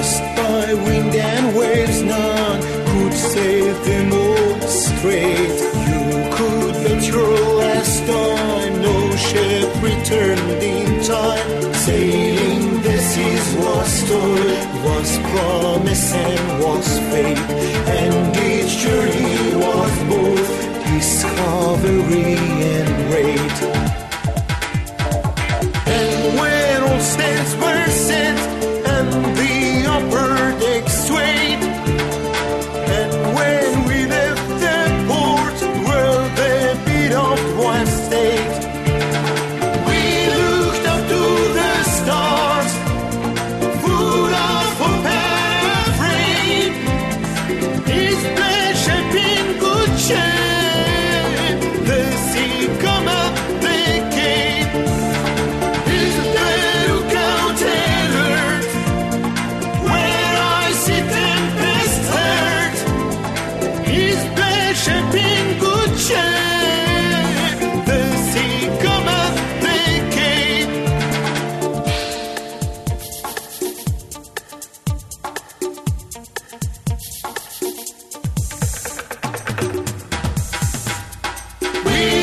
tossed by wind and waves, none could save them all straight. You could let your last time, no ship returned in time. Sailing the seas was toil, was promise and was fate, and each journey was both discovery and rate. And when all sails were set and the upper deck swayed, and when we left the port where the beat of one stayed, we looked up to the stars, full of hope and afraid. His blessed in good shape, the sea come up the cape. Is there to count alert where I see tempest hurt? His blessed in good shape, the sea come up the cape. We